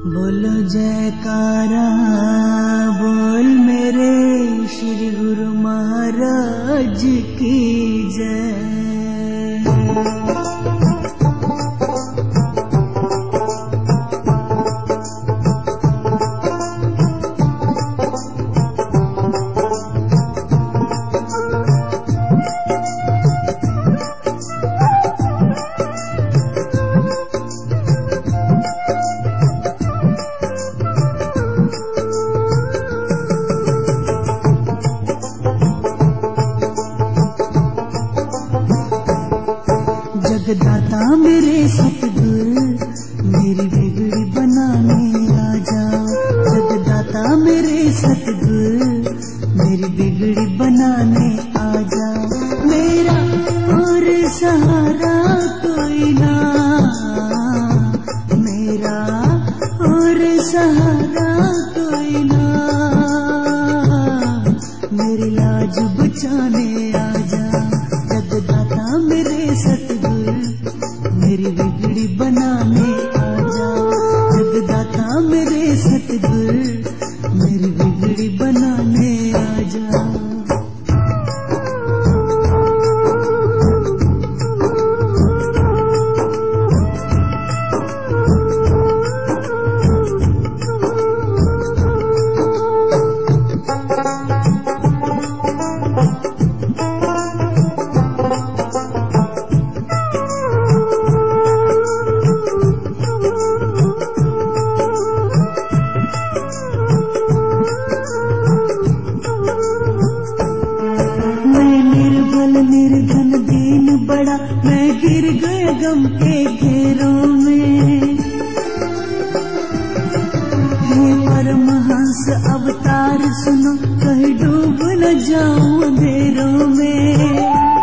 बोलो जयकारा बोल मेरे श्री गुरु महाराज की जय। जगदाता मेरे सतगुरु मेरी बिगड़ी बनाने आ जाओ। जगदाता मेरे सतगुरु मेरी बिगड़ी बनाने आ जाओ। मेरा और सहारा कोई ना, मेरा और सहारा कोई ना, मेरी लाज बचाने आ जाओ। जगदाता मेरे सतगुरु मेरी बिगड़ी बनाने आ जाओ। जगदाता मेरे सतगुरु मेरी बिगड़ी बनाने आ जाओ। निर्धन दीन बड़ा मैं गिर गया गम के घेरों में। हे परमहंस अवतार सुनो कहीं डूब न जाऊं अंधेरों में।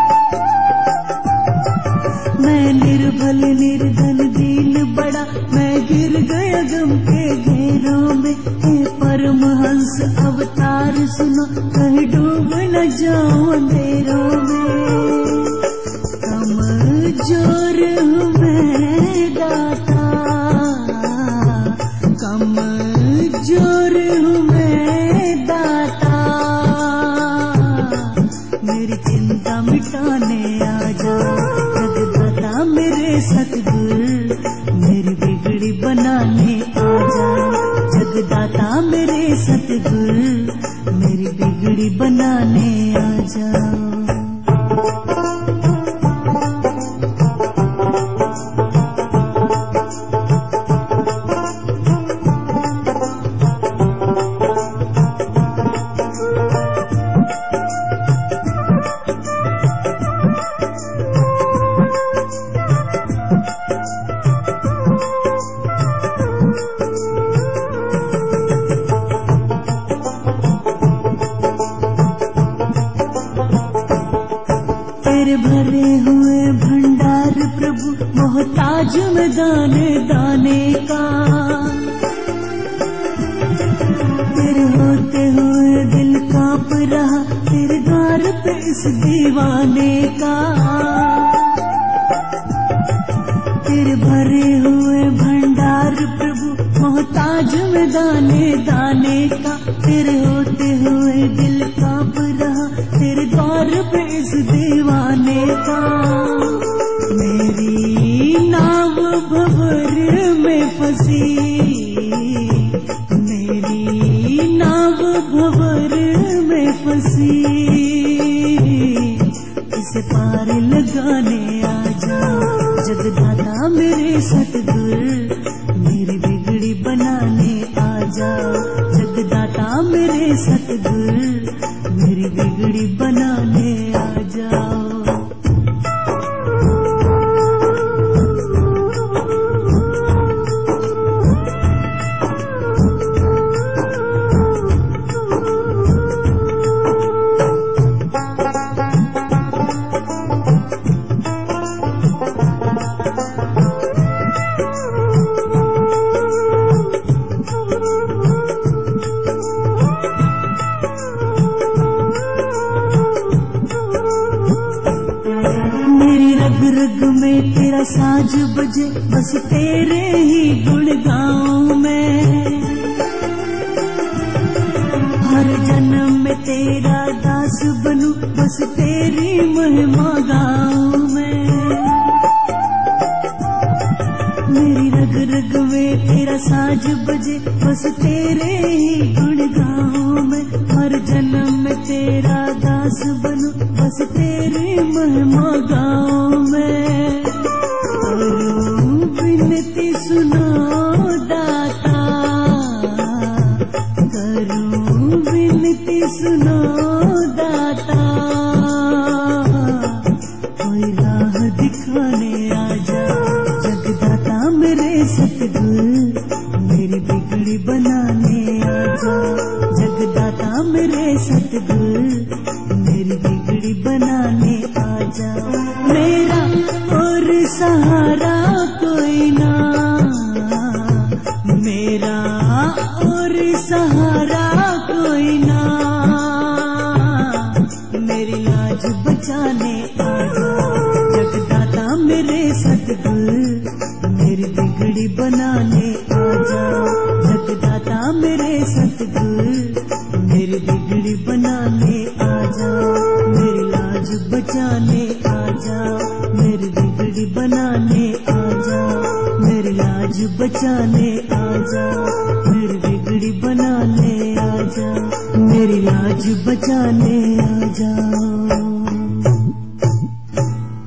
मैं निर्बल निर्धन दीन बड़ा मैं गिर गया गम के घेरों में। हे परमहंस अवतार सुनो कहीं डूब न जाऊं अंधेरों में। कमजोर हूँ मैं दाता, कमजोर हूँ मैं दाता, मेरी चिंता मिटाने आ जाओ। जगदाता मेरे सतगुरु मेरी बिगड़ी बनाने आ जाओ। जगदाता मेरे सतगुरु मेरी बिगड़ी बनाने आ जाओ। तेरे भरे हुए भंडार प्रभु मोहताज में दाने दाने का। तेरे होते हुए दिल कांप रहा तेरे द्वार पे इस दीवाने का। तेरे भरे हुए भंडार प्रभु मोहताज में दाने दाने का। तेरे होते हुए दिल कांप रहा तेरे द्वार पे इस दीवाने का। मेरी नाव भंवर में फंसी, मेरी नाव भंवर में फंसी, इसे पार लगाने आ जाओ। जगदाता मेरे सतगुरु मेरी बिगड़ी बनाने आ जाओ। जगदाता मेरे सतगुरु मेरी बिगड़ी बनाने आ जाओ। बजे बस तेरे ही गुण गाऊं मैं। हर जन्म में तेरा दास बनूं, बस तेरी महिमा गाऊं मैं। मेरी रग रग में तेरा साज बजे, बस तेरे ही गुण गाऊं मैं। हर जन्म में तेरा दास बनूं, बस तेरी महिमा गाऊं मैं। करूं विनती सुनो दाता, करूं विनती सुनो दाता, कोई राह दिखाने आजा जगदाता मेरे सतगुर, मेरी बिगड़ी बनाने आजा जगदाता मेरे सतगुर, मेरी बिगड़ी बनाने आजा। मेरा और सहारा कोई ना, मेरा और सहारा कोई ना, मेरी लाज बचाने आजा जगदाता मेरे सतगुर, मेरी बिगड़ी बनाने आजा जगदाता मेरे सतगुर, मेरी बिगड़ी बनाने आजा। मेरी लाज बचाने आजा, मेरी बिगड़ी बनाने आजा, मेरी लाज बचाने आजा, मेरी बिगड़ी बनाने आजा, मेरी लाज बचाने आजा।